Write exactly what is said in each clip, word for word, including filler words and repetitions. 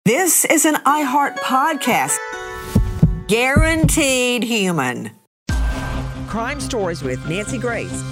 This is an iHeart podcast. Guaranteed human. Crime Stories with Nancy Grace.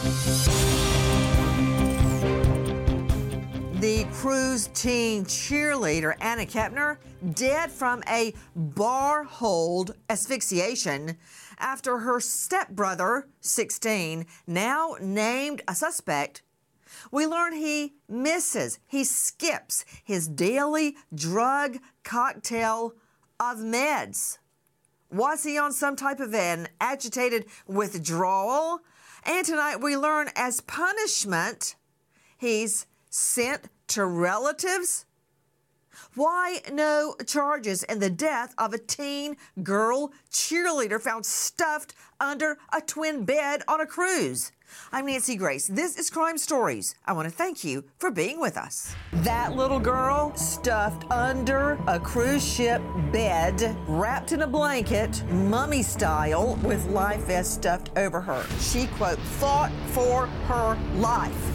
The Cruise teen cheerleader Anna Kepner dead from a bar hold asphyxiation after her stepbrother, sixteen, now named a suspect. We learn he misses, he skips his daily drug cocktail of meds. Was he on some type of an agitated withdrawal? And tonight we learn as punishment, he's sent to relatives. Why no charges in the death of a teen girl cheerleader found stuffed under a twin bed on a cruise? I'm Nancy Grace. This is Crime Stories. I want to thank you for being with us. That little girl stuffed under a cruise ship bed, wrapped in a blanket, mummy style, with life vest stuffed over her. She, quote, fought for her life.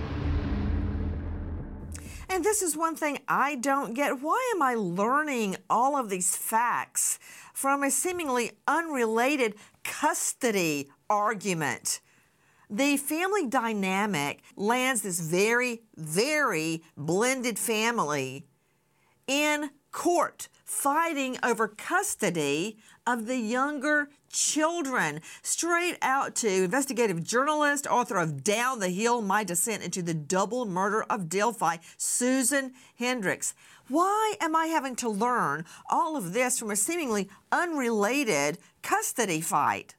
And this is one thing I don't get. Why am I learning all of these facts from a seemingly unrelated custody argument? The family dynamic lands this very, very blended family in court, fighting over custody of the younger children. Straight out to investigative journalist, author of Down the Hill, My Descent into the Double Murder of Delphi, Susan Hendricks. Why am I having to learn all of this from a seemingly unrelated custody fight?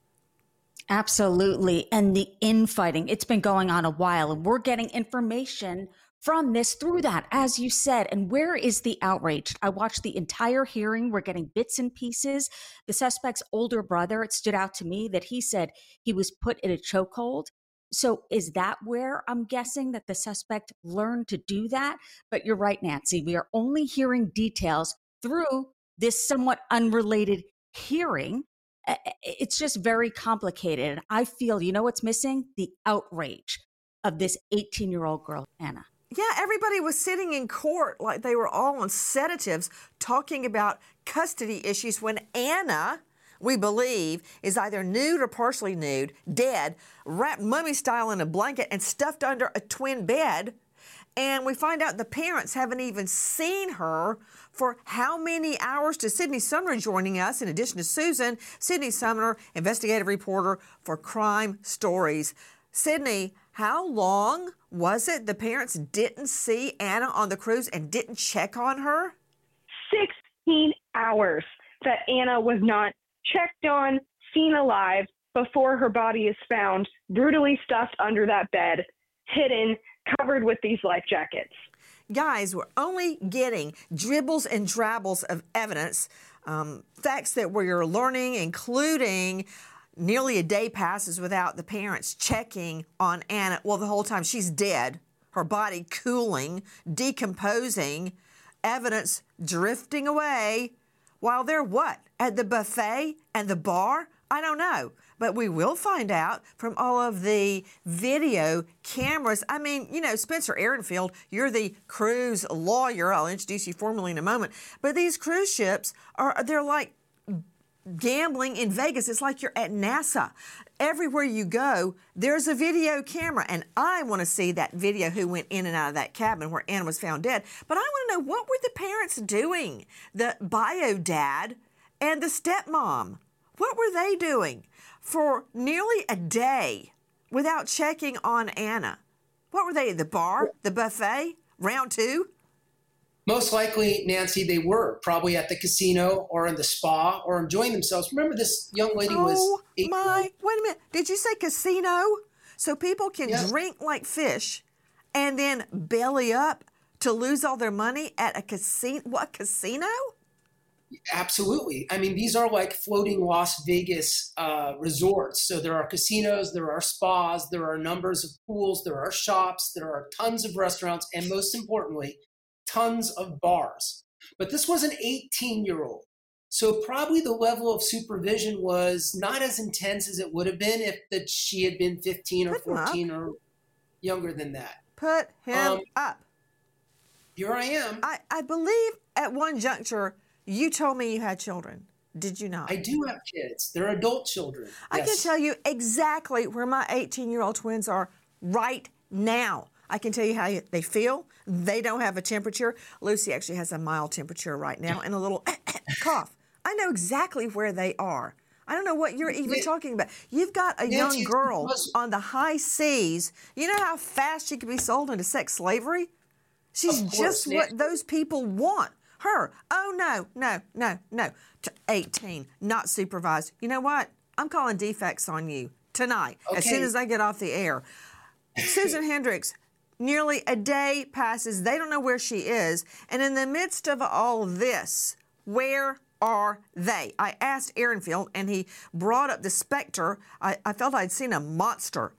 Absolutely. And the infighting, it's been going on a while, and we're getting information from this through that, as you said. And where is the outrage? I watched the entire hearing. We're getting bits and pieces. The suspect's older brother, it stood out to me that he said he was put in a chokehold. So is that where I'm guessing that the suspect learned to do that? But you're right, Nancy. We are only hearing details through this somewhat unrelated hearing. It's just very complicated. And I feel, you know what's missing? The outrage of this eighteen-year-old girl, Anna. Yeah, everybody was sitting in court like they were all on sedatives talking about custody issues when Anna, we believe, is either nude or partially nude, dead, wrapped mummy style in a blanket and stuffed under a twin bed. And we find out the parents haven't even seen her for how many hours, to Sydney Sumner joining us, in addition to Susan. Sydney Sumner, investigative reporter for Crime Stories. Sydney, how long was it the parents didn't see Anna on the cruise and didn't check on her? sixteen hours that Anna was not checked on, seen alive, before her body is found, brutally stuffed under that bed, hidden, covered with these life jackets. Guys, we're only getting dribbles and drabbles of evidence, um, facts that we're learning, including nearly a day passes without the parents checking on Anna. Well, the whole time she's dead, her body cooling, decomposing, evidence drifting away while they're what? At the buffet and the bar? I don't know. But we will find out from all of the video cameras. I mean, you know, Spencer Ehrenfield, you're the cruise lawyer. I'll introduce you formally in a moment. But these cruise ships are, they're like gambling in Vegas. It's like you're at NASA. Everywhere you go, there's a video camera. And I want to see that video who went in and out of that cabin where Anna was found dead. But I want to know, what were the parents doing? The bio dad and the stepmom. What were they doing for nearly a day without checking on Anna? What were they at the bar, the buffet, round two? Most likely, Nancy, they were probably at the casino or in the spa or enjoying themselves. Remember, this young lady was Oh eight. my, wait a minute. Did you say casino? So people can Yes. drink like fish and then belly up to lose all their money at a casino? What, casino? Absolutely. I mean, these are like floating Las Vegas uh, resorts. So there are casinos, there are spas, there are numbers of pools, there are shops, there are tons of restaurants, and most importantly, tons of bars. But this was an eighteen-year-old. So probably the level of supervision was not as intense as it would have been if that she had been fifteen or Put him up. fourteen or younger than that. Put him Um, up. Here I am. I, I believe at one juncture you told me you had children. Did you not? I do have kids. They're adult children. I Yes. can tell you exactly where my eighteen-year-old twins are right now. I can tell you how you, they feel. They don't have a temperature. Lucy actually has a mild temperature right now and a little cough. I know exactly where they are. I don't know what you're even Yeah. talking about. You've got a young Nancy, girl was- on the high seas. You know how fast she could be sold into sex slavery? She's Of course, just Nancy. what those people want. Her. Oh, no, no, no, no. To eighteen, not supervised. You know what? I'm calling defects on you tonight as soon Okay. as I get off the air. Susan Hendricks, nearly a day passes. They don't know where she is. And in the midst of all this, where are they? I asked Ehrenfield, and he brought up the specter. I, I felt I'd seen a monster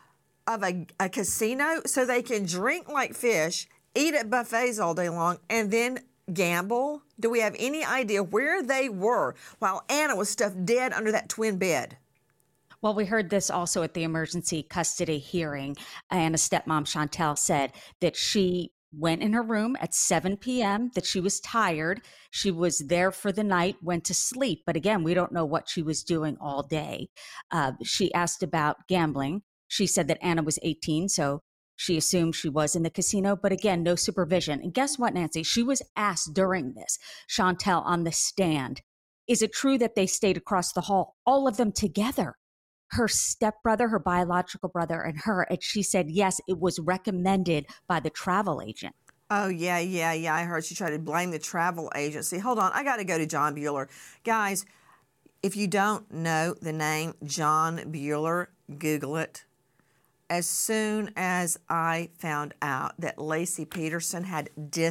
of a, a casino so they can drink like fish, eat at buffets all day long, and then gamble. Do we have any idea where they were while Anna was stuffed dead under that twin bed? Well, we heard this also at the emergency custody hearing. Anna's stepmom, Chantel, said that she went in her room at seven p.m., that she was tired. She was there for the night, went to sleep. But again, we don't know what she was doing all day. Uh, she asked about gambling. She said that Anna was eighteen, so she assumed she was in the casino, but again, no supervision. And guess what, Nancy? She was asked during this, Chantel on the stand, is it true that they stayed across the hall, all of them together? Her stepbrother, her biological brother, and her. And she said, yes, it was recommended by the travel agent. Oh, yeah, yeah, yeah. I heard she tried to blame the travel agency. Hold on. I got to go to John Bueller. Guys, if you don't know the name John Bueller, Google it. As soon as I found out that Laci Peterson had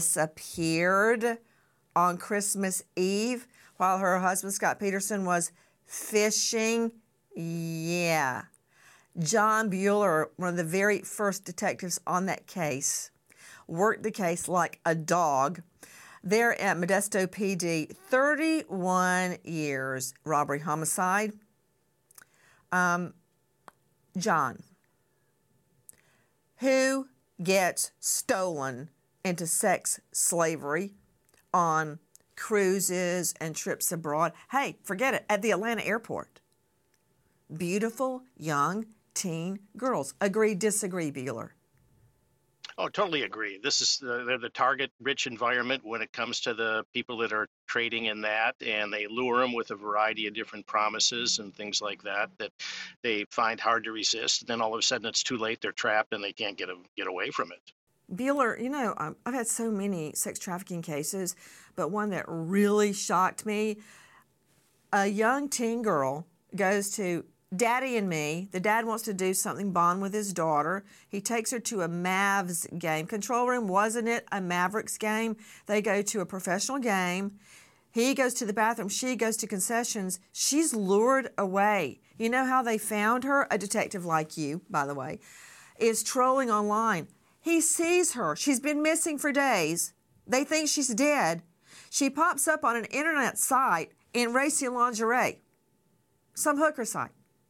disappeared on Christmas Eve while her husband, Scott Peterson, was fishing, yeah. John Bueller, one of the very first detectives on that case, worked the case like a dog. There at Modesto P D, thirty-one years, robbery, homicide. Um, John. Who gets stolen into sex slavery on cruises and trips abroad? Hey, forget it, at the Atlanta airport. Beautiful, young, teen girls. Agree, disagree, Bueller? Oh, totally agree. This is the, they're the target-rich environment when it comes to the people that are trading in that, and they lure them with a variety of different promises and things like that that they find hard to resist. And then all of a sudden, it's too late. They're trapped, and they can't get a, get away from it. Bueller, you know, um, I've had so many sex trafficking cases, but one that really shocked me, a young teen girl goes to Daddy and Me. The dad wants to do something, bond with his daughter. He takes her to a Mavs game. Control room, wasn't it a Mavericks game? They go to a professional game. He goes to the bathroom. She goes to concessions. She's lured away. You know how they found her? A detective like you, by the way, is trolling online. He sees her. She's been missing for days. They think she's dead. She pops up on an internet site in racy lingerie, some hooker site.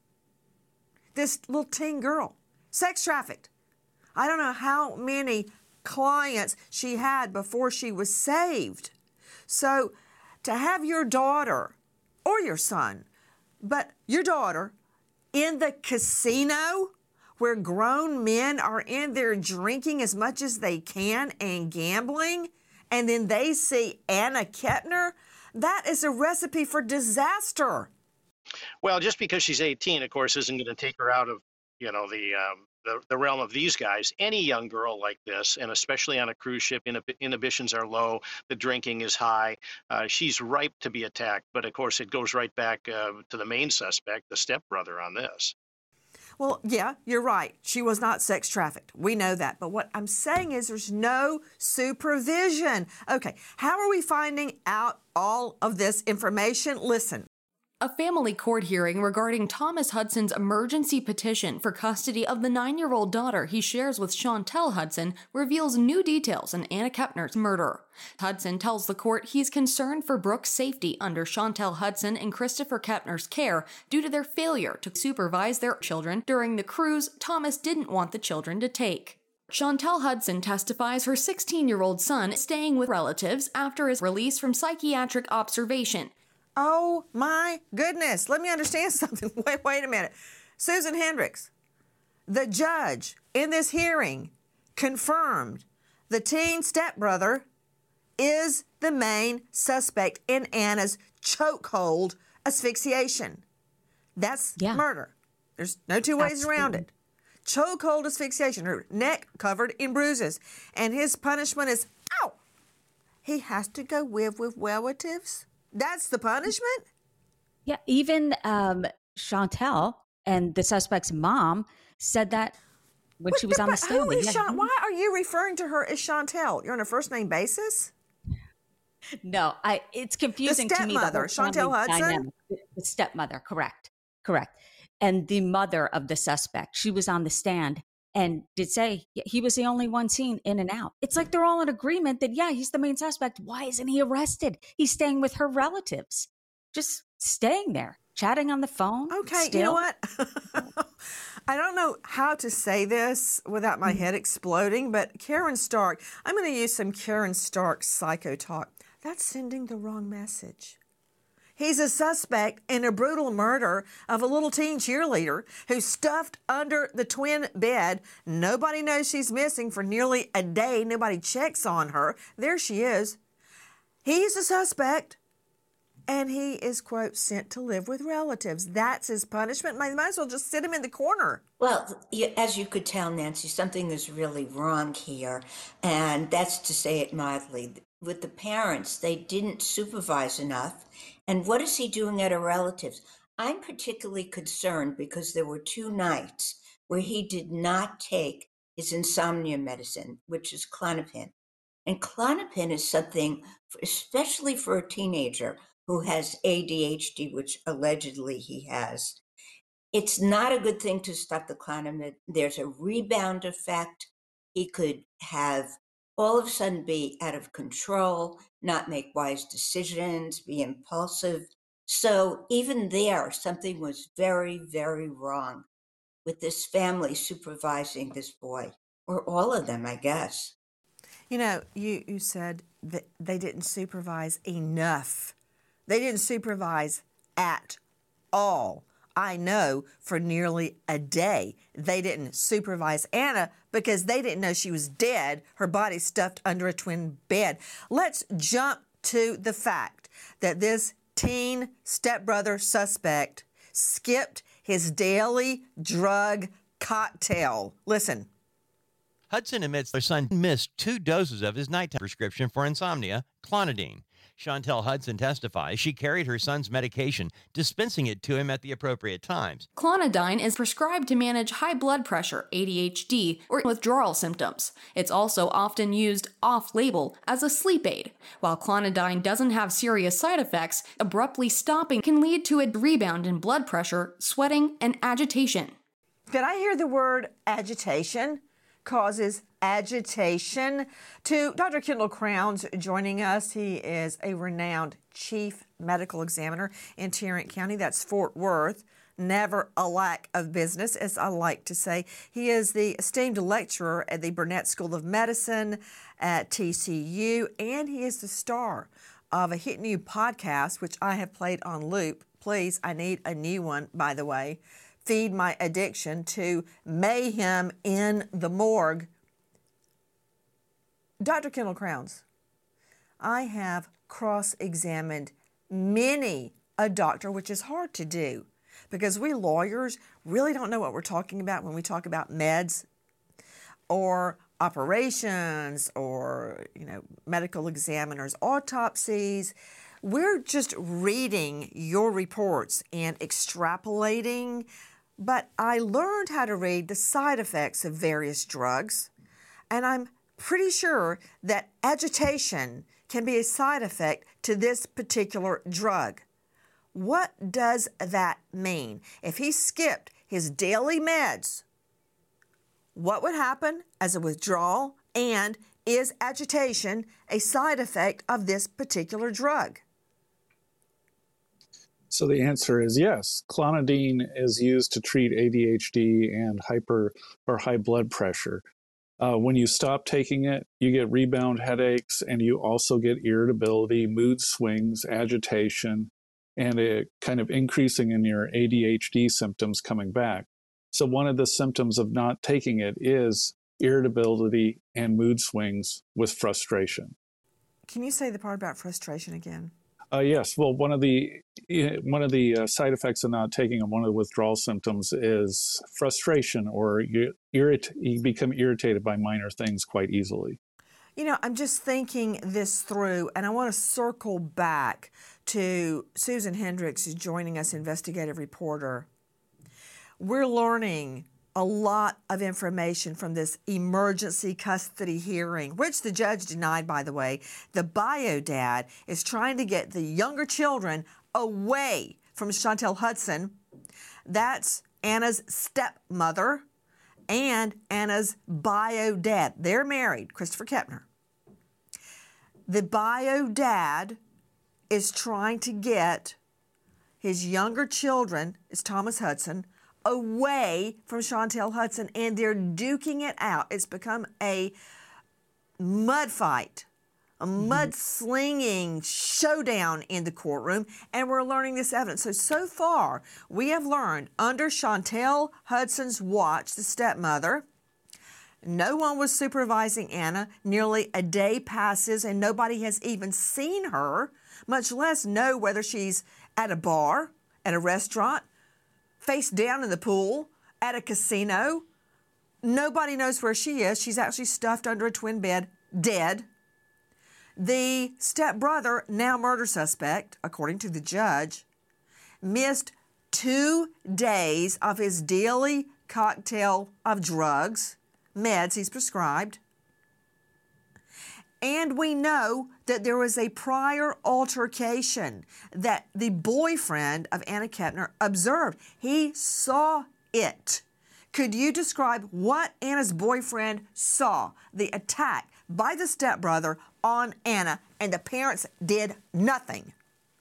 This little teen girl, sex trafficked. I don't know how many clients she had before she was saved. So to have your daughter or your son, but your daughter in the casino where grown men are in there drinking as much as they can and gambling, and then they see Anna Kettner, that is a recipe for disaster. Well, just because she's eighteen, of course, isn't going to take her out of, you know, the, um, the the realm of these guys. Any young girl like this, and especially on a cruise ship, inhib- inhibitions are low, the drinking is high. Uh, she's ripe to be attacked. But of course, it goes right back uh, to the main suspect, the stepbrother, on this. Well, yeah, you're right. She was not sex trafficked. We know that. But what I'm saying is there's no supervision. Okay, how are we finding out all of this information? Listen. A family court hearing regarding Thomas Hudson's emergency petition for custody of the nine-year-old daughter he shares with Chantel Hudson reveals new details in Anna Kettner's murder. Hudson tells the court he's concerned for Brooke's safety under Chantel Hudson and Christopher Kettner's care due to their failure to supervise their children during the cruise Thomas didn't want the children to take. Chantel Hudson testifies her sixteen-year-old son is staying with relatives after his release from psychiatric observation. Oh my goodness. Let me understand something. Wait, wait a minute. Susan Hendricks, the judge in this hearing confirmed the teen stepbrother is the main suspect in Anna's chokehold asphyxiation. That's yeah. murder. There's no two ways Absolutely. around it. Chokehold asphyxiation, her neck covered in bruises. And his punishment is, ow! He has to go live with relatives? That's the punishment? Yeah, even um, Chantel and the suspect's mom said that when what, she was on the stand. Who is yeah. Why are you referring to her as Chantel? You're on a first name basis? No, I. It's confusing the to me. The stepmother, Chantel Hudson? Dynamic. The stepmother, correct, correct. And the mother of the suspect, she was on the stand and did say he was the only one seen in and out. It's like they're all in agreement that, yeah, he's the main suspect. Why isn't he arrested? He's staying with her relatives, just staying there, chatting on the phone. Okay, still. You know what? I don't know how to say this without my head exploding, but Karen Stark, I'm going to use some Karen Stark psycho talk. That's sending the wrong message. He's a suspect in a brutal murder of a little teen cheerleader who's stuffed under the twin bed. Nobody knows she's missing for nearly a day. Nobody checks on her. There she is. He's a suspect, and he is, quote, sent to live with relatives. That's his punishment. Might, might as well just sit him in the corner. Well, as you could tell, Nancy, something is really wrong here, and that's to say it mildly. With the parents, they didn't supervise enough. And what is he doing at a relative's? I'm particularly concerned because there were two nights where he did not take his insomnia medicine, which is Klonopin. And Klonopin is something, especially for a teenager who has A D H D, which allegedly he has. It's not a good thing to stop the Klonopin. There's a rebound effect. He could have all of a sudden be out of control, not make wise decisions, be impulsive. So even there, something was very, very wrong with this family supervising this boy, or all of them, I guess. You know, you, you said that they didn't supervise enough. They didn't supervise at all. I know for nearly a day they didn't supervise Anna because they didn't know she was dead, her body stuffed under a twin bed. Let's jump to the fact that this teen stepbrother suspect skipped his daily drug cocktail. Listen. Hudson admits their son missed two doses of his nighttime prescription for insomnia, Clonidine. Chantel Hudson testifies she carried her son's medication, dispensing it to him at the appropriate times. Clonidine is prescribed to manage high blood pressure, A D H D, or withdrawal symptoms. It's also often used off-label as a sleep aid. While Clonidine doesn't have serious side effects, abruptly stopping can lead to a rebound in blood pressure, sweating, and agitation. Did I hear the word agitation? Causes agitation. To Doctor Kendall Crowns joining us. He is a renowned chief medical examiner in Tarrant County. That's Fort Worth. Never a lack of business, as I like to say. He is the esteemed lecturer at the Burnett School of Medicine at T C U, and he is the star of a hit new podcast, which I have played on loop. Please, I need a new one, by the way. Feed my addiction to mayhem in the morgue. Doctor Kendall Crowns, I have cross-examined many a doctor, which is hard to do because we lawyers really don't know what we're talking about when we talk about meds or operations or, you know, medical examiners, autopsies. We're just reading your reports and extrapolating. But I learned how to read the side effects of various drugs, and I'm pretty sure that agitation can be a side effect to this particular drug. What does that mean? If he skipped his daily meds, what would happen as a withdrawal, and is agitation a side effect of this particular drug? So the answer is yes. Clonidine is used to treat A D H D and hyper or high blood pressure. Uh, when you stop taking it, you get rebound headaches, and you also get irritability, mood swings, agitation, and a kind of increasing in your A D H D symptoms coming back. So one of the symptoms of not taking it is irritability and mood swings with frustration. Can you say the part about frustration again? Uh, yes. Well, one of the one of the uh, side effects of not taking it, one of the withdrawal symptoms is frustration, or you irrit- you become irritated by minor things quite easily. You know, I'm just thinking this through, and I want to circle back to Susan Hendricks, who's joining us, investigative reporter. We're learning a lot of information from this emergency custody hearing, which the judge denied, by the way. The bio dad is trying to get the younger children away from Chantel Hudson. That's Anna's stepmother and Anna's bio dad. They're married, Christopher Kepner. The bio dad is trying to get his younger children, is Thomas Hudson, away from Chantel Hudson, and they're duking it out. It's become a mud fight, a mud-slinging showdown in the courtroom, and we're learning this evidence. So, so far, we have learned under Chantel Hudson's watch, the stepmother, no one was supervising Anna. Nearly a day passes, and nobody has even seen her, much less know whether she's at a bar, at a restaurant, face down in the pool, at a casino. Nobody knows where she is. She's actually stuffed under a twin bed, dead. The stepbrother, now murder suspect, according to the judge, missed two days of his daily cocktail of drugs, meds he's prescribed. And we know that there was a prior altercation that the boyfriend of Anna Kepner observed. He saw it. Could you describe what Anna's boyfriend saw? The attack by the stepbrother on Anna, and the parents did nothing.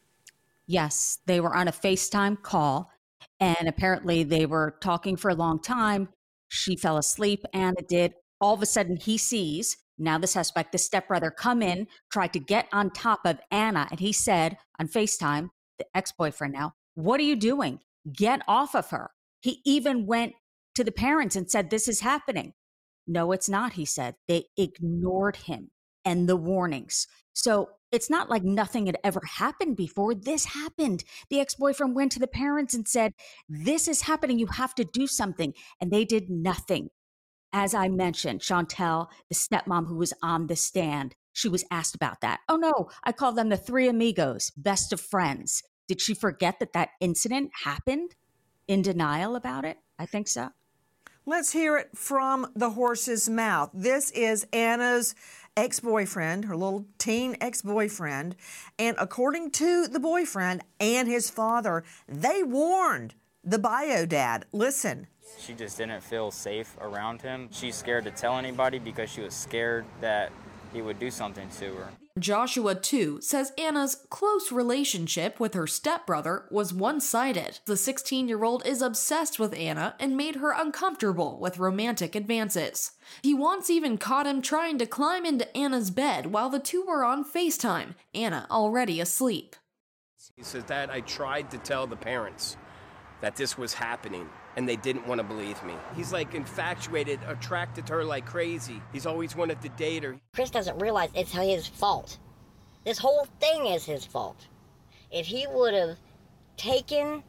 Yes, they were on a FaceTime call, and apparently they were talking for a long time. She fell asleep, Anna did. All of a sudden, he sees, now the suspect, the stepbrother, come in, tried to get on top of Anna, and he said on FaceTime, the ex-boyfriend now, "What are you doing? Get off of her." He even went to the parents and said, "This is happening." "No, it's not," he said. They ignored him and the warnings. So it's not like nothing had ever happened before. This happened. The ex-boyfriend went to the parents and said, "This is happening. You have to do something." And they did nothing. As I mentioned, Chantel, the stepmom who was on the stand, she was asked about that. "Oh no, I call them the three amigos, best of friends." Did she forget that that incident happened? In denial about it? I think so. Let's hear it from the horse's mouth. This is Anna's ex-boyfriend, her little teen ex-boyfriend. And according to the boyfriend and his father, they warned the bio dad. Listen. She just didn't feel safe around him. She's scared to tell anybody because she was scared that he would do something to her. Joshua, too, says Anna's close relationship with her stepbrother was one-sided. The sixteen-year-old is obsessed with Anna and made her uncomfortable with romantic advances. He once even caught him trying to climb into Anna's bed while the two were on FaceTime, Anna already asleep. He says, "Dad, I tried to tell the parents that this was happening, and they didn't want to believe me." He's like infatuated, attracted to her like crazy. He's always wanted to date her. Chris doesn't realize it's his fault. This whole thing is his fault. If he would have taken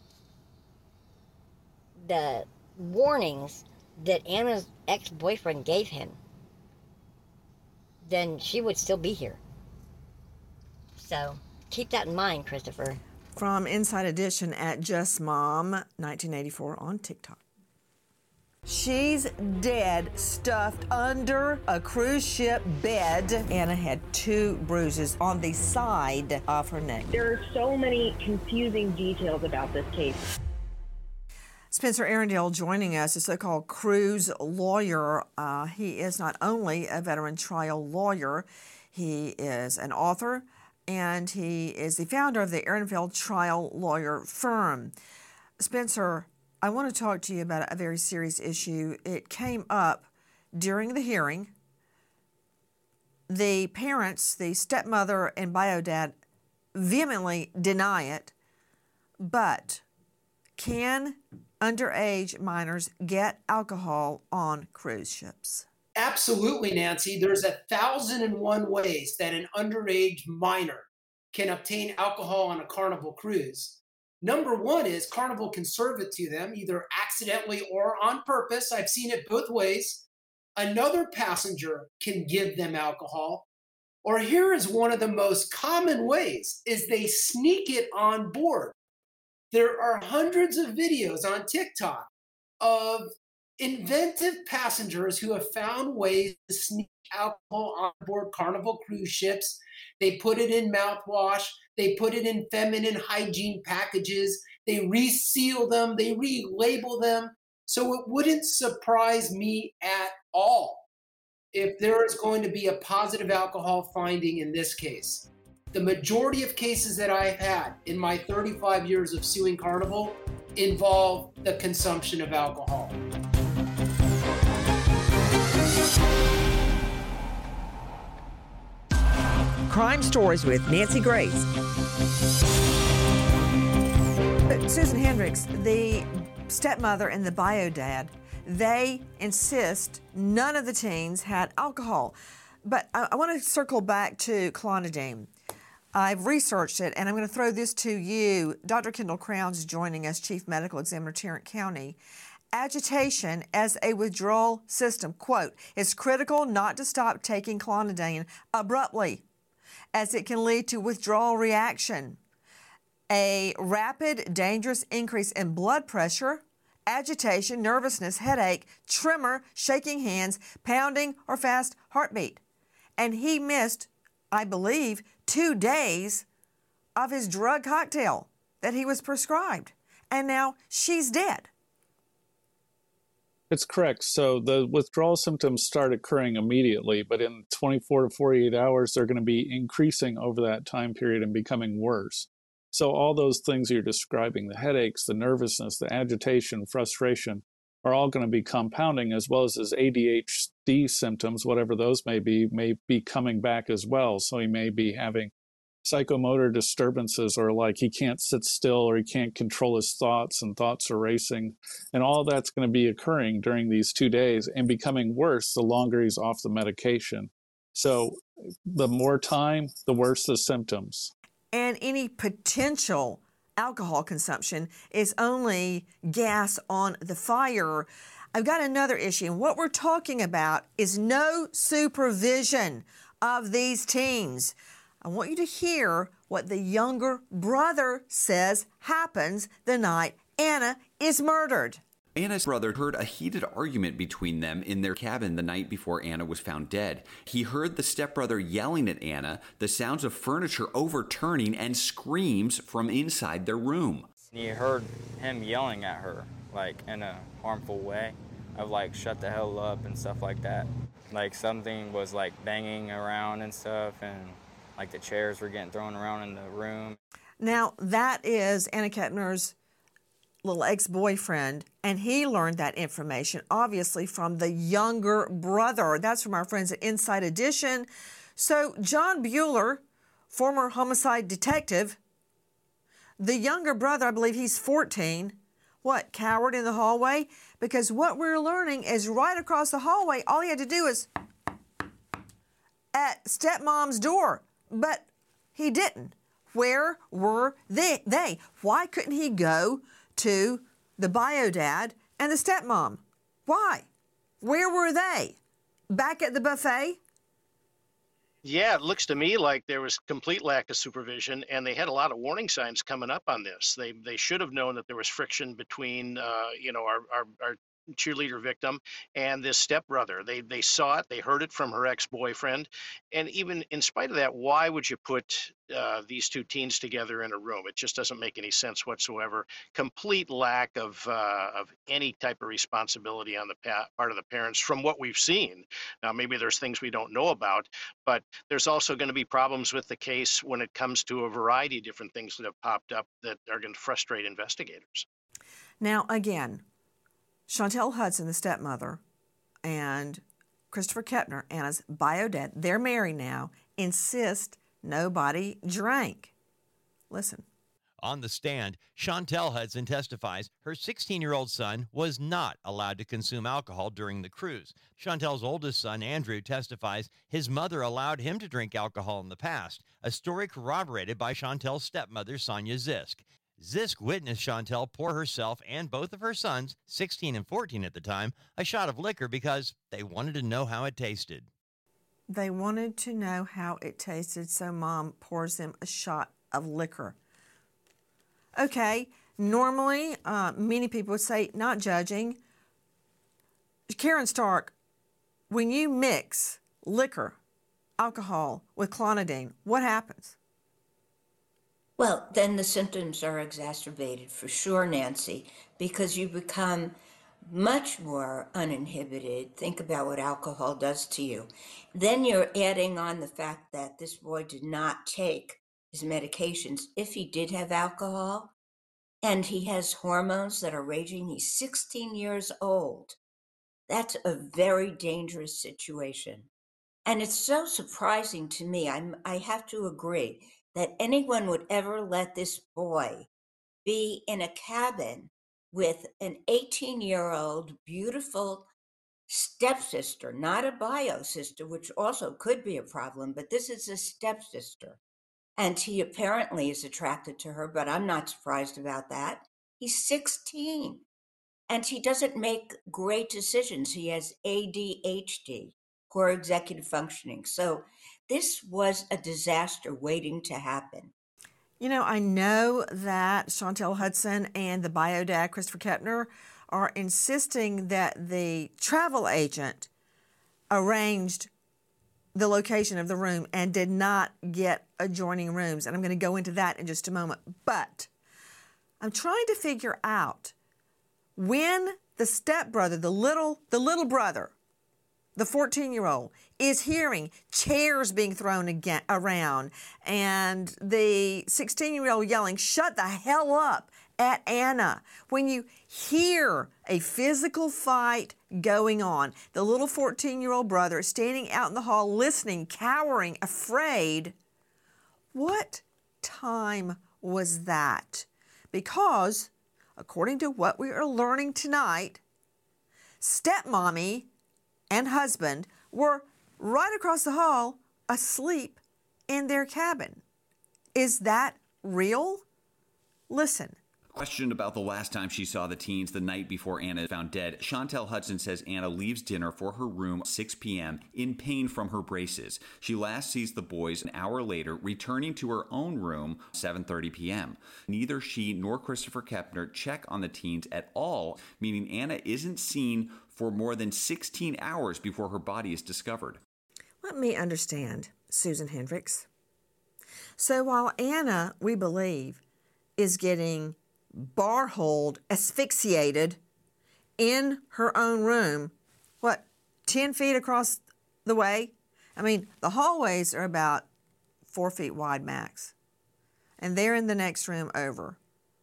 the warnings that Anna's ex-boyfriend gave him, then she would still be here. So keep that in mind, Christopher. From Inside Edition at Just Mom, nineteen eighty-four on TikTok. She's dead, stuffed under a cruise ship bed. Anna had two bruises on the side of her neck. There are so many confusing details about this case. Spencer Arundel joining us, a so-called cruise lawyer. Uh, he is not only a veteran trial lawyer, he is an author, and he is the founder of the Ehrenfeld Trial Lawyer Firm. Spencer, I want to talk to you about a very serious issue. It came up during the hearing. The parents, the stepmother and bio dad, vehemently deny it. But can underage minors get alcohol on cruise ships? Absolutely, Nancy. There's a thousand and one ways that an underage minor can obtain alcohol on a Carnival cruise. Number one is Carnival can serve it to them, either accidentally or on purpose. I've seen it both ways. Another passenger can give them alcohol. Or here is one of the most common ways, is they sneak it on board. There are hundreds of videos on TikTok of inventive passengers who have found ways to sneak alcohol on board Carnival cruise ships. They put it in mouthwash. They put it in feminine hygiene packages. They reseal them. They relabel them. So it wouldn't surprise me at all if there is going to be a positive alcohol finding in this case. The majority of cases that I've had in my thirty-five years of suing Carnival involve the consumption of alcohol. Crime Stories with Nancy Grace. Susan Hendricks, the stepmother and the bio dad, they insist none of the teens had alcohol. But I, I want to circle back to clonidine. I've researched it, and I'm going to throw this to you. Doctor Kendall Crowns is joining us, Chief Medical Examiner, Tarrant County. Agitation as a withdrawal system, quote, it's critical not to stop taking clonidine abruptly, as it can lead to withdrawal reaction. A rapid, dangerous increase in blood pressure, agitation, nervousness, headache, tremor, shaking hands, pounding, or fast heartbeat. And he missed, I believe, two days of his drug cocktail that he was prescribed. And now she's dead. It's correct. So the withdrawal symptoms start occurring immediately, but in twenty-four to forty-eight hours, they're going to be increasing over that time period and becoming worse. So all those things you're describing, the headaches, the nervousness, the agitation, frustration, are all going to be compounding, as well as his A D H D symptoms, whatever those may be, may be coming back as well. So he may be having psychomotor disturbances, or like he can't sit still, or he can't control his thoughts and thoughts are racing. And all that's going to be occurring during these two days and becoming worse the longer he's off the medication. So the more time, the worse the symptoms. And any potential alcohol consumption is only gas on the fire. I've got another issue, and what we're talking about is no supervision of these teens. I want you to hear what the younger brother says happens the night Anna is murdered. Anna's brother heard a heated argument between them in their cabin the night before Anna was found dead. He heard the stepbrother yelling at Anna, the sounds of furniture overturning, and screams from inside their room. He heard him yelling at her, like in a harmful way, of like, shut the hell up and stuff like that. Like something was like banging around and stuff, and like the chairs were getting thrown around in the room. Now, that is Anna Kettner's little ex-boyfriend, and he learned that information, obviously, from the younger brother. That's from our friends at Inside Edition. So, John Bueller, former homicide detective, the younger brother, I believe he's fourteen, what, cowered in the hallway? Because what we're learning is right across the hallway, all he had to do is at stepmom's door. But he didn't. Where were they? they? Why couldn't he go to the bio dad and the stepmom? Why? Where were they? Back at the buffet? Yeah, it looks to me like there was complete lack of supervision, and they had a lot of warning signs coming up on this. They they should have known that there was friction between, uh, you know, our, our our cheerleader victim and this stepbrother. They they saw it, they heard it from her ex-boyfriend, and even in spite of that, why would you put uh, these two teens together in a room? It just doesn't make any sense whatsoever. Complete lack of uh, of any type of responsibility on the pa- part of the parents from what we've seen. Now, maybe there's things we don't know about, but there's also going to be problems with the case when it comes to a variety of different things that have popped up that are going to frustrate investigators. Now, again, Chantel Hudson, the stepmother, and Christopher Kepner, Anna's bio dad, they're married now, insist nobody drank. Listen. On the stand, Chantel Hudson testifies her sixteen-year-old son was not allowed to consume alcohol during the cruise. Chantel's oldest son, Andrew, testifies his mother allowed him to drink alcohol in the past, a story corroborated by Chantel's stepmother, Sonia Zisk. Zisk witnessed Chantel pour herself and both of her sons, sixteen and fourteen at the time, a shot of liquor because they wanted to know how it tasted. They wanted to know how it tasted, so Mom pours them a shot of liquor. Okay, normally, uh, many people would say, not judging. Karen Stark, when you mix liquor, alcohol with clonidine, what happens? Well, then the symptoms are exacerbated for sure, Nancy, because you become much more uninhibited. Think about what alcohol does to you. Then you're adding on the fact that this boy did not take his medications if he did have alcohol, and he has hormones that are raging. He's sixteen years old. That's a very dangerous situation. And it's so surprising to me, I'm, I have to agree, that anyone would ever let this boy be in a cabin with an eighteen-year-old beautiful stepsister, not a bio sister, which also could be a problem, but this is a stepsister. And he apparently is attracted to her, but I'm not surprised about that. He's sixteen, and he doesn't make great decisions. He has A D H D, poor executive functioning. So this was a disaster waiting to happen. You know, I know that Chantel Hudson and the bio dad, Christopher Kepner, are insisting that the travel agent arranged the location of the room and did not get adjoining rooms. And I'm going to go into that in just a moment. But I'm trying to figure out when the stepbrother, the little, the little brother, the fourteen-year-old, is hearing chairs being thrown again, around and the sixteen-year-old yelling, "Shut the hell up," at Anna. When you hear a physical fight going on, the little fourteen-year-old brother is standing out in the hall listening, cowering, afraid. What time was that? Because, according to what we are learning tonight, stepmommy and husband were right across the hall asleep in their cabin. Is that real? Listen. Questioned about the last time she saw the teens the night before Anna is found dead, Chantel Hudson says Anna leaves dinner for her room at six p.m. in pain from her braces. She last sees the boys an hour later, returning to her own room at seven thirty p.m. Neither she nor Christopher Kepner check on the teens at all, meaning Anna isn't seen for more than sixteen hours before her body is discovered. Let me understand, Susan Hendricks. So while Anna, we believe, is getting bar-holed, asphyxiated in her own room, what, ten feet across the way? I mean, the hallways are about four feet wide max. And they're in the next room over.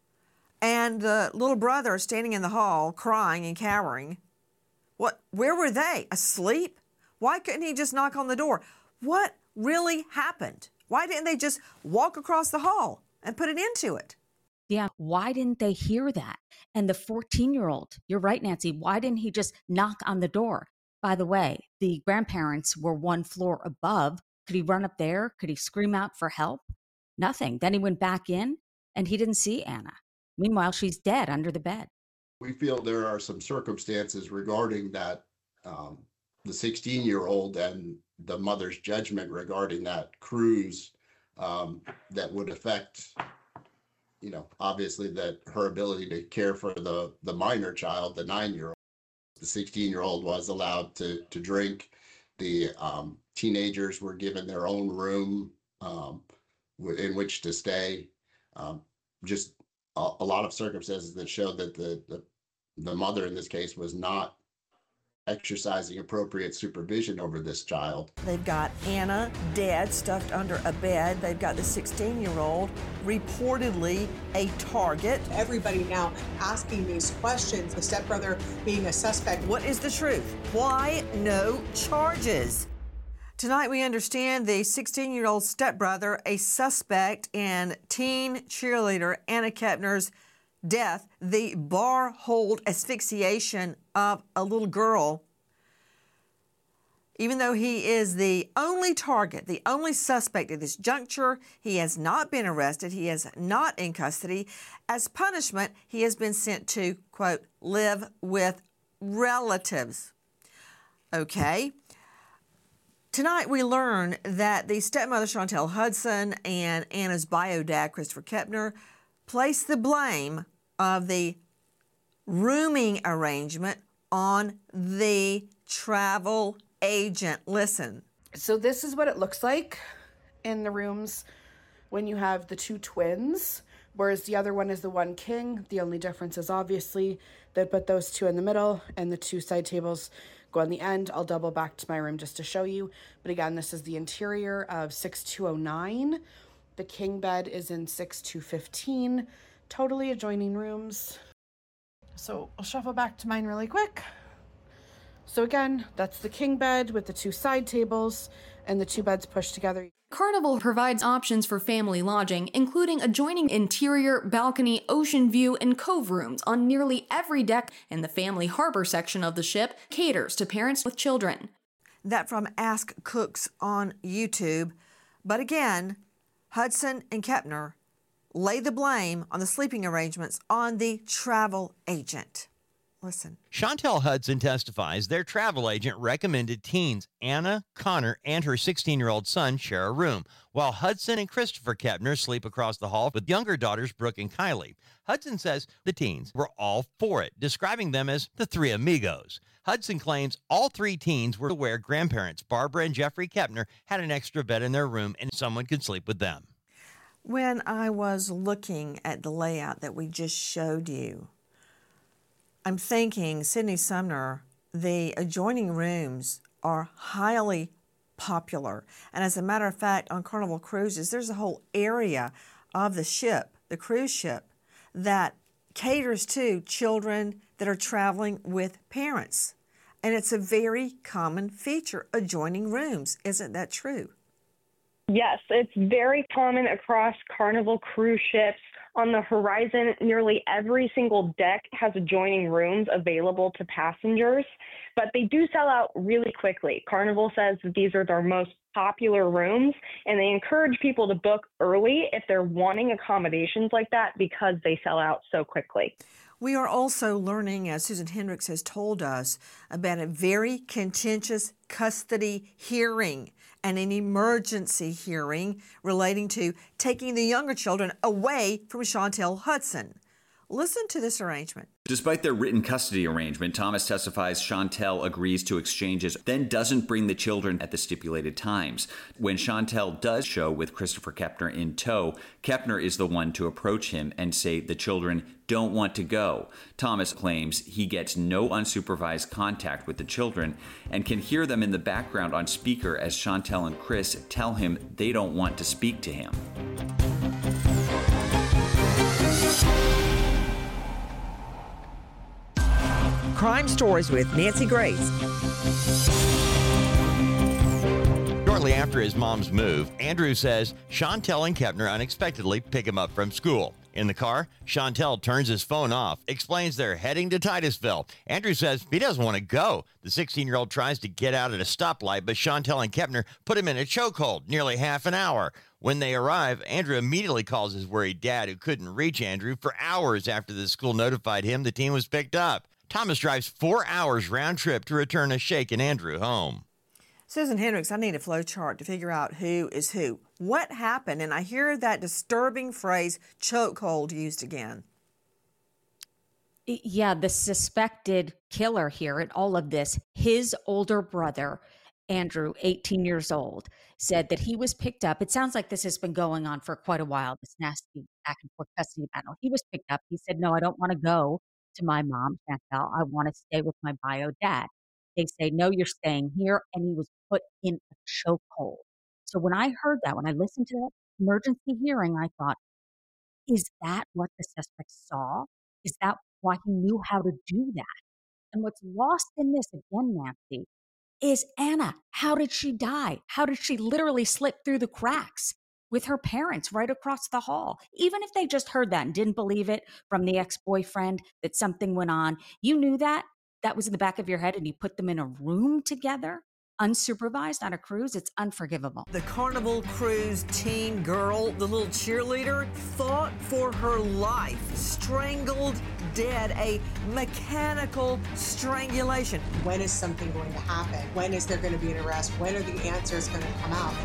And the little brother is standing in the hall, crying and cowering. What? Where were they? Asleep? Why couldn't he just knock on the door? What really happened? Why didn't they just walk across the hall and put an end to it? Yeah, why didn't they hear that? And the fourteen-year-old, you're right, Nancy, why didn't he just knock on the door? By the way, the grandparents were one floor above. Could he run up there? Could he scream out for help? Nothing. Then he went back in and he didn't see Anna. Meanwhile, she's dead under the bed. We feel there are some circumstances regarding that, um, the sixteen-year-old and the mother's judgment regarding that cruise um, that would affect, you know, obviously that her ability to care for the, the minor child, the nine-year-old. The sixteen-year-old was allowed to, to drink. The um, teenagers were given their own room um, in which to stay. Um, just a, a lot of circumstances that showed that the, the the mother in this case was not exercising appropriate supervision over this child. They've got Anna dead, stuffed under a bed. They've got the sixteen-year-old, reportedly a target. Everybody now asking these questions, the stepbrother being a suspect. What is the truth? Why no charges? Tonight we understand the sixteen-year-old stepbrother, a suspect in teen cheerleader Anna Kepner's death, the bar hold asphyxiation of a little girl. Even though he is the only target, the only suspect at this juncture, he has not been arrested. He is not in custody. As punishment, he has been sent to, quote, live with relatives. Okay. Tonight we learn that the stepmother, Chantel Hudson, and Anna's bio dad, Christopher Kepner, place the blame of the rooming arrangement on the travel agent. Listen. So this is what it looks like in the rooms when you have the two twins, whereas the other one is the one king. The only difference is obviously they put those two in the middle and the two side tables go on the end. I'll double back to my room just to show you. But again, this is the interior of six two oh nine. The king bed is in six two fifteen. Totally adjoining rooms. So I'll shuffle back to mine really quick. So again, that's the king bed with the two side tables and the two beds pushed together. Carnival provides options for family lodging, including adjoining interior, balcony, ocean view, and cove rooms on nearly every deck, and the family harbor section of the ship caters to parents with children. That from Ask Cooks on YouTube. But again, Hudson and Kepner lay the blame on the sleeping arrangements on the travel agent. Listen. Chantel Hudson testifies their travel agent recommended teens Anna, Connor, and her sixteen-year-old son share a room, while Hudson and Christopher Kepner sleep across the hall with younger daughters Brooke and Kylie. Hudson says the teens were all for it, describing them as the three amigos. Hudson claims all three teens were aware grandparents Barbara and Jeffrey Kepner had an extra bed in their room and someone could sleep with them. When I was looking at the layout that we just showed you, I'm thinking, Sydney Sumner, the adjoining rooms are highly popular. And as a matter of fact, on Carnival Cruises, there's a whole area of the ship, the cruise ship, that caters to children that are traveling with parents. And it's a very common feature, adjoining rooms. Isn't that true? Yes, it's very common across Carnival cruise ships. On the Horizon, nearly every single deck has adjoining rooms available to passengers, but they do sell out really quickly. Carnival says that these are their most popular rooms, and they encourage people to book early if they're wanting accommodations like that because they sell out so quickly. We are also learning, as Susan Hendricks has told us, about a very contentious custody hearing and an emergency hearing relating to taking the younger children away from Chantel Hudson. Listen to this arrangement. Despite their written custody arrangement, Thomas testifies Chantel agrees to exchanges, then doesn't bring the children at the stipulated times. When Chantel does show with Christopher Kepner in tow, Kepner is the one to approach him and say the children don't want to go. Thomas claims he gets no unsupervised contact with the children and can hear them in the background on speaker as Chantel and Chris tell him they don't want to speak to him. Crime Stories with Nancy Grace. Shortly after his mom's move, Andrew says Chantel and Kepner unexpectedly pick him up from school. In the car, Chantel turns his phone off, explains they're heading to Titusville. Andrew says he doesn't want to go. The sixteen-year-old tries to get out at a stoplight, but Chantel and Kepner put him in a chokehold nearly half an hour. When they arrive, Andrew immediately calls his worried dad, who couldn't reach Andrew for hours after the school notified him the teen was picked up. Thomas drives four hours round trip to return a shaken Andrew home. Susan Hendricks, I need a flow chart to figure out who is who. What happened? And I hear that disturbing phrase, chokehold, used again. Yeah, the suspected killer here in all of this, his older brother, Andrew, eighteen years old, said that he was picked up. It sounds like this has been going on for quite a while, this nasty back and forth custody battle. He was picked up. He said, no, I don't want to go to my mom, Chantel. I want to stay with my bio dad. They say, no, you're staying here. And he was put in a chokehold. So when I heard that, when I listened to that emergency hearing, I thought, is that what the suspect saw? Is that why he knew how to do that? And what's lost in this, again, Nancy, is Anna. How did she die? How did she literally slip through the cracks with her parents right across the hall? Even if they just heard that and didn't believe it from the ex-boyfriend that something went on, you knew that. That was in the back of your head, and you put them in a room together, unsupervised on a cruise. It's unforgivable. The Carnival Cruise teen girl, the little cheerleader, fought for her life, strangled dead, a mechanical strangulation. When is something going to happen? When is there going to be an arrest? When are the answers going to come out?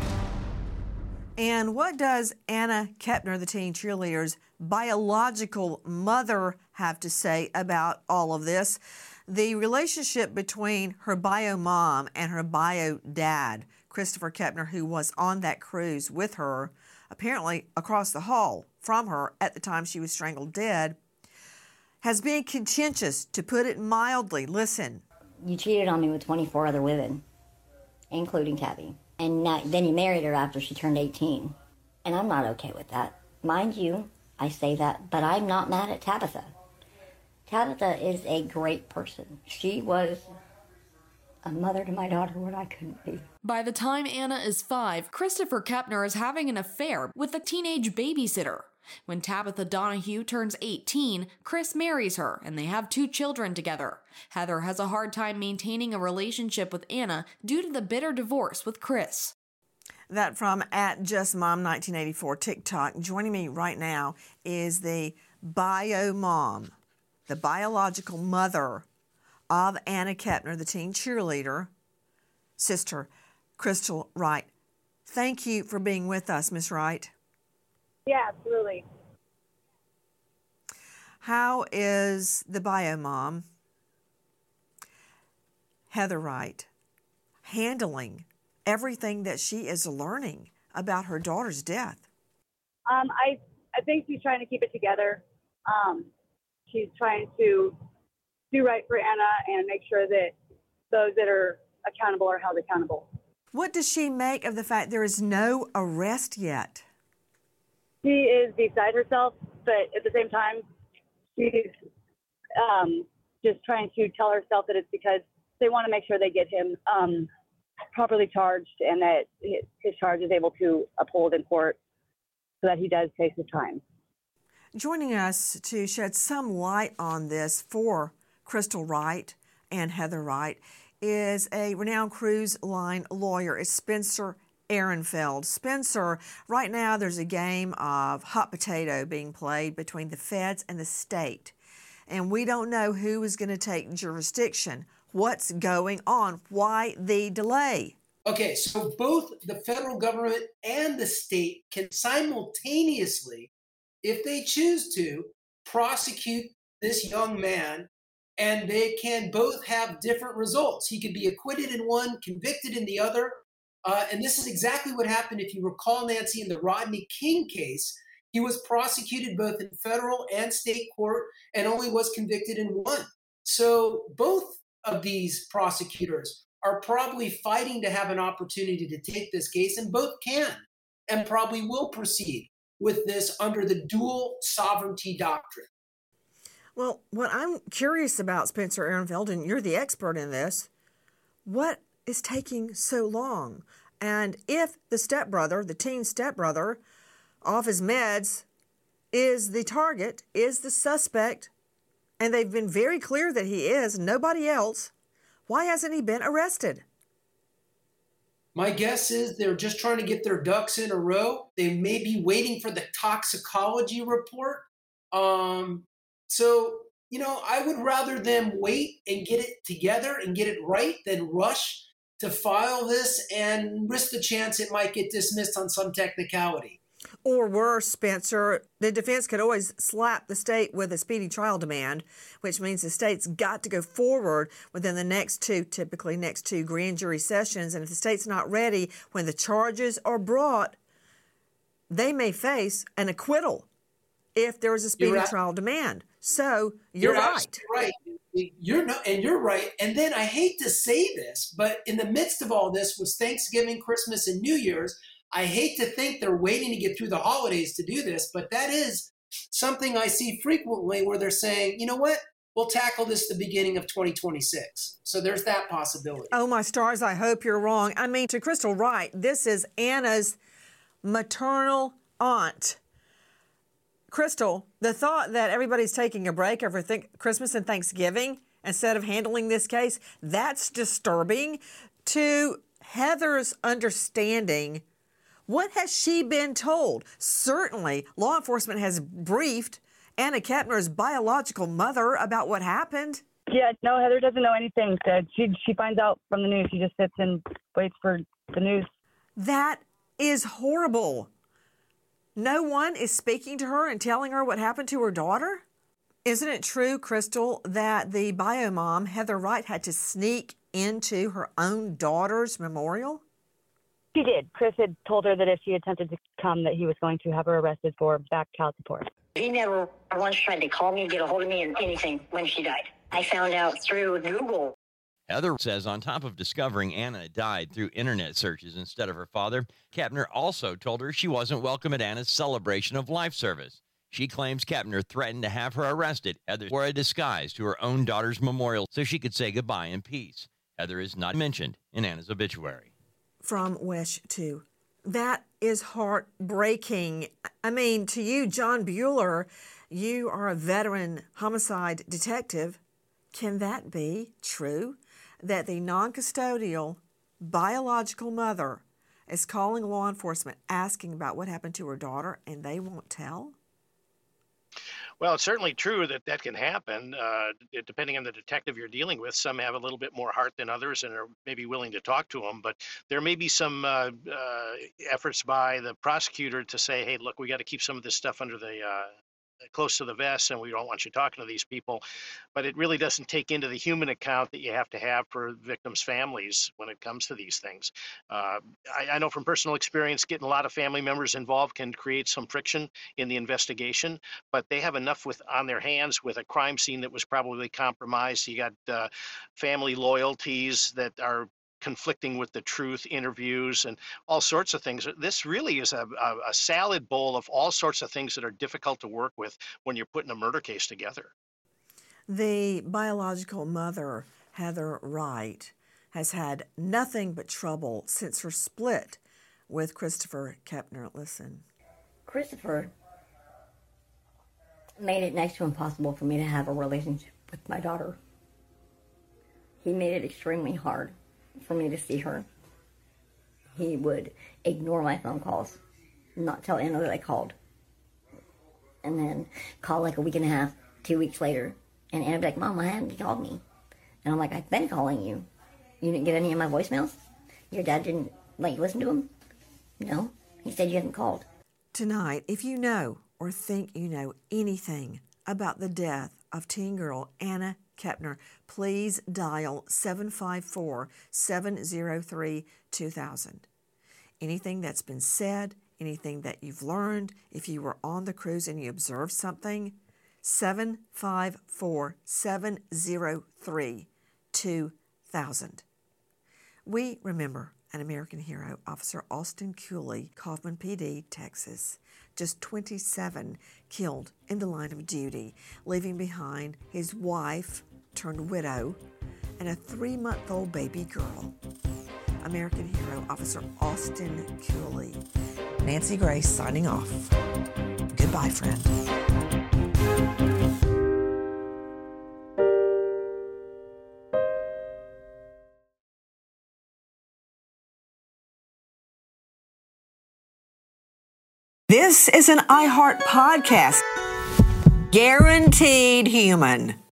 And what does Anna Kepner, the teen cheerleader's biological mother, have to say about all of this? The relationship between her bio mom and her bio dad, Christopher Kepner, who was on that cruise with her, apparently across the hall from her at the time she was strangled dead, has been contentious, to put it mildly. Listen. You cheated on me with twenty-four other women, including Tabby. And now, then you married her after she turned eighteen. And I'm not okay with that. Mind you, I say that, but I'm not mad at Tabitha. Tabitha is a great person. She was a mother to my daughter when I couldn't be. By the time Anna is five, Christopher Kepner is having an affair with a teenage babysitter. When Tabitha Donahue turns eighteen, Chris marries her, and they have two children together. Heather has a hard time maintaining a relationship with Anna due to the bitter divorce with Chris. That from at JustMom nineteen eighty-four TikTok. Joining me right now is the bio mom, the biological mother of Anna Kepner, the teen cheerleader, Sister Crystal Wright. Thank you for being with us, Miss Wright. Yeah, absolutely. How is the bio mom, Heather Wright, handling everything that she is learning about her daughter's death? Um, I I think she's trying to keep it together. Um, she's trying to do right for Anna and make sure that those that are accountable are held accountable. What does she make of the fact there is no arrest yet? She is beside herself, but at the same time, she's um, just trying to tell herself that it's because they want to make sure they get him um, properly charged and that his, his charge is able to uphold in court so that he does face his time. Joining us to shed some light on this for Crystal Wright and Heather Wright is a renowned cruise line lawyer. It's Spencer Ehrenfeld. Spencer, right now there's a game of hot potato being played between the feds and the state, and we don't know who is going to take jurisdiction. What's going on? Why the delay? Okay, so both the federal government and the state can simultaneously, if they choose to, prosecute this young man, and they can both have different results. He could be acquitted in one, convicted in the other. Uh, and this is exactly what happened, if you recall, Nancy, in the Rodney King case. He was prosecuted both in federal and state court and only was convicted in one. So both of these prosecutors are probably fighting to have an opportunity to take this case, and both can and probably will proceed with this under the dual sovereignty doctrine. Well, what I'm curious about, Spencer Ehrenfeld, and you're the expert in this, what is taking so long? And if the stepbrother, the teen stepbrother, off his meds, is the target, is the suspect, and they've been very clear that he is, nobody else, why hasn't he been arrested? My guess is they're just trying to get their ducks in a row. They may be waiting for the toxicology report. Um, so, you know, I would rather them wait and get it together and get it right than rush to file this and risk the chance it might get dismissed on some technicality. Or worse, Spencer, the defense could always slap the state with a speedy trial demand, which means the state's got to go forward within the next two, typically next two grand jury sessions. And if the state's not ready when the charges are brought, they may face an acquittal if there is a speedy right. trial demand. So you're, you're right. right. You're no, and you're right. And then I hate to say this, but in the midst of all this was Thanksgiving, Christmas, and New Year's. I hate to think they're waiting to get through the holidays to do this, but that is something I see frequently where they're saying, you know what, we'll tackle this at the beginning of twenty twenty-six. So there's that possibility. Oh, my stars, I hope you're wrong. I mean, to Crystal Wright, this is Anna's maternal aunt. Crystal, the thought that everybody's taking a break over th- Christmas and Thanksgiving instead of handling this case, that's disturbing. To Heather's understanding, what has she been told? Certainly, law enforcement has briefed Anna Kepner's biological mother about what happened. Yeah, no, Heather doesn't know anything. So she, she finds out from the news. She just sits and waits for the news. That is horrible. No one is speaking to her and telling her what happened to her daughter? Isn't it true, Crystal, that the bio mom, Heather Wright, had to sneak into her own daughter's memorial? She did. Chris had told her that if she attempted to come, that he was going to have her arrested for back child support. He never once tried to call me, get a hold of me, and anything when she died. I found out through Google. Heather says on top of discovering Anna had died through internet searches instead of her father, Kepner also told her she wasn't welcome at Anna's celebration of life service. She claims Kepner threatened to have her arrested. Heather wore a disguise to her own daughter's memorial so she could say goodbye in peace. Heather is not mentioned in Anna's obituary. From Wesh two. That is heartbreaking. I mean, to you, John Bueller, you are a veteran homicide detective. Can that be true? That the non-custodial biological mother is calling law enforcement asking about what happened to her daughter and they won't tell? Well, it's certainly true that that can happen, uh, depending on the detective you're dealing with. Some have a little bit more heart than others and are maybe willing to talk to them. But there may be some uh, uh, efforts by the prosecutor to say, hey, look, we got to keep some of this stuff under the uh, close to the vest, and we don't want you talking to these people. But it really doesn't take into the human account that you have to have for victims' families when it comes to these things. Uh, I, I know from personal experience, getting a lot of family members involved can create some friction in the investigation, but they have enough with on their hands with a crime scene that was probably compromised. You got uh, family loyalties that are conflicting with the truth, interviews, and all sorts of things. This really is a, a, a salad bowl of all sorts of things that are difficult to work with when you're putting a murder case together. The biological mother, Heather Wright, has had nothing but trouble since her split with Christopher Kepner. Listen. Christopher made it next to impossible for me to have a relationship with my daughter. He made it extremely hard for me to see her. He would ignore my phone calls, not tell Anna that I called, and then call like a week and a half, two weeks later, and Anna would be like, Mom, why haven't you called me? And I'm like, I've been calling you. You didn't get any of my voicemails? Your dad didn't let you listen to them? No, he said you hadn't called. Tonight, if you know or think you know anything about the death of teen girl Anna Kepner, please dial seven five four, seven zero three, two thousand. Anything that's been said, anything that you've learned, if you were on the cruise and you observed something, seven five four, seven zero three, two thousand. We remember an American hero, Officer Austin Cooley, Kaufman P D, Texas, just twenty-seven, killed in the line of duty, leaving behind his wife turned widow and a three-month-old baby girl. American hero, Officer Austin Cooley. Nancy Grace signing off. Goodbye, friend. This is an iHeart podcast. Guaranteed human.